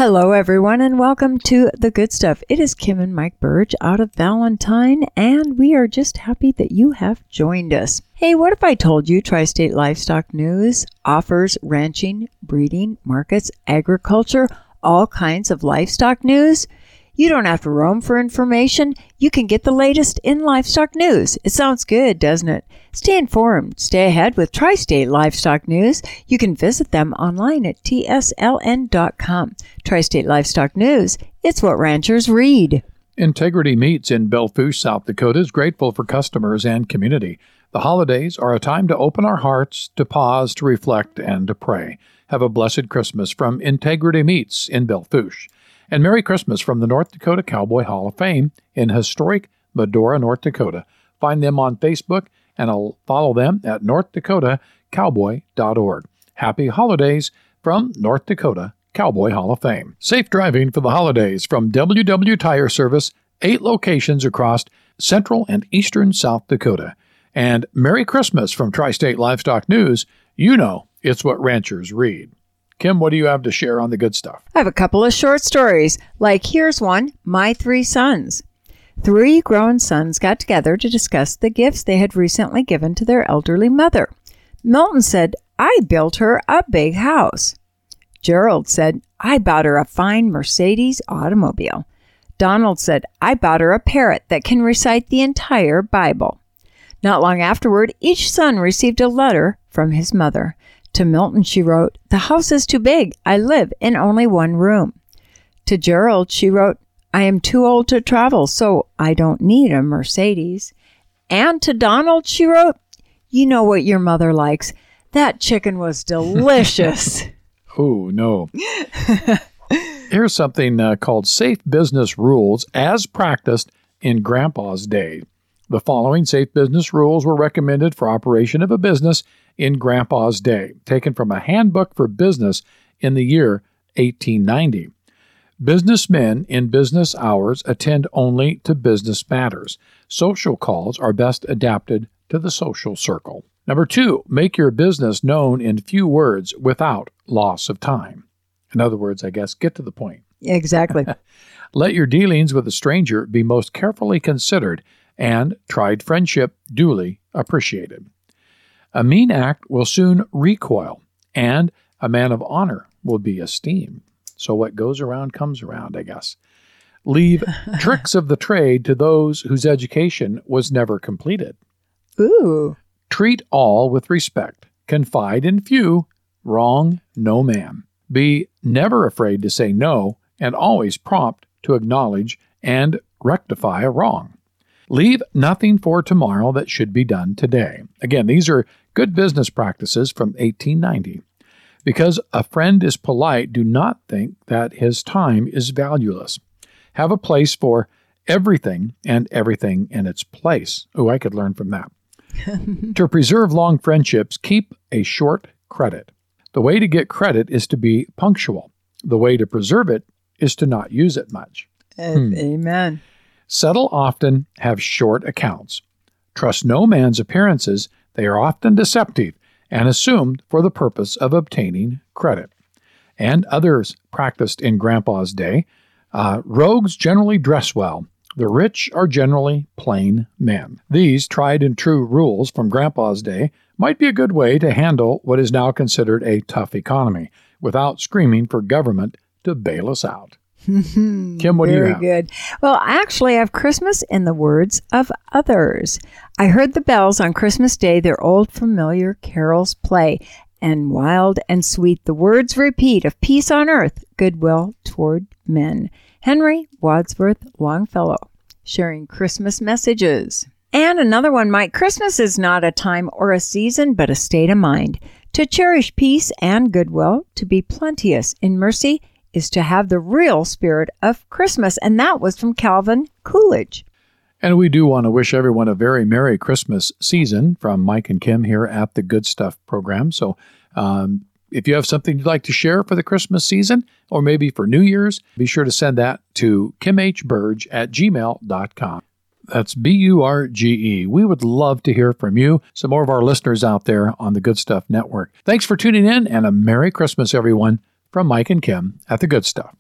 Hello, everyone, and welcome to The Good Stuff. It is Kim and Mike Burge out of Valentine, and we are just happy that you have joined us. Hey, what if I told you Tri-State Livestock News offers ranching, breeding, markets, agriculture, all kinds of livestock news? You don't have to roam for information. You can get the latest in livestock news. It sounds good, doesn't it? Stay informed. Stay ahead with Tri-State Livestock News. You can visit them online at tsln.com. Tri-State Livestock News, it's what ranchers read. Integrity Meats in Belle Fourche, South Dakota is grateful for customers and community. The holidays are a time to open our hearts, to pause, to reflect, and to pray. Have a blessed Christmas from Integrity Meats in Belle Fourche. And Merry Christmas from the North Dakota Cowboy Hall of Fame in historic Medora, North Dakota. Find them on Facebook and I'll follow them at northdakotaCowboy.org. Happy holidays from North Dakota Cowboy Hall of Fame. Safe driving for the holidays from WW Tire Service, 8 locations across central and eastern South Dakota. And Merry Christmas from Tri-State Livestock News. You know it's what ranchers read. Kim, what do you have to share on the good stuff? I have a couple of short stories. Like, here's one, My 3 Sons. 3 grown sons got together to discuss the gifts they had recently given to their elderly mother. Milton said, I built her a big house. Gerald said, I bought her a fine Mercedes automobile. Donald said, I bought her a parrot that can recite the entire Bible. Not long afterward, each son received a letter from his mother. To Milton, she wrote, The house is too big. I live in only one room. To Gerald, she wrote, I am too old to travel, so I don't need a Mercedes. And to Donald, she wrote, You know what your mother likes. That chicken was delicious. Oh, no. Here's something called Safe Business Rules as practiced in Grandpa's day. The following safe business rules were recommended for operation of a business in Grandpa's day, taken from a handbook for business in the year 1890. Businessmen in business hours attend only to business matters. Social calls are best adapted to the social circle. Number 2, make your business known in few words without loss of time. In other words, I guess, get to the point. Exactly. Let your dealings with a stranger be most carefully considered and tried friendship duly appreciated. A mean act will soon recoil, and a man of honor will be esteemed. So what goes around comes around, I guess. Leave tricks of the trade to those whose education was never completed. Ooh. Treat all with respect. Confide in few. Wrong no man. Be never afraid to say no, and always prompt to acknowledge and rectify a wrong. Leave nothing for tomorrow that should be done today. Again, these are good business practices from 1890. Because a friend is polite, do not think that his time is valueless. Have a place for everything and everything in its place. Oh, I could learn from that. To preserve long friendships, keep a short credit. The way to get credit is to be punctual. The way to preserve it is to not use it much. Amen. Settle often, have short accounts. Trust no man's appearances. They are often deceptive and assumed for the purpose of obtaining credit. And others practiced in Grandpa's day. Rogues generally dress well. The rich are generally plain men. These tried and true rules from Grandpa's day might be a good way to handle what is now considered a tough economy without screaming for government to bail us out. Kim, what do you have? Very good. Well, I actually have Christmas in the words of others. I heard the bells on Christmas Day, their old familiar carols play, and wild and sweet the words repeat of peace on earth, goodwill toward men. Henry Wadsworth Longfellow, sharing Christmas messages. And another one, Mike, Christmas is not a time or a season, but a state of mind. To cherish peace and goodwill, to be plenteous in mercy, is to have the real spirit of Christmas. And that was from Calvin Coolidge. And we do want to wish everyone a very Merry Christmas season from Mike and Kim here at the Good Stuff program. So if you have something you'd like to share for the Christmas season or maybe for New Year's, be sure to send that to kimhburge@gmail.com. That's B-U-R-G-E. We would love to hear from you, some more of our listeners out there on the Good Stuff Network. Thanks for tuning in, and a Merry Christmas, everyone, from Mike and Kim at the Good Stuff.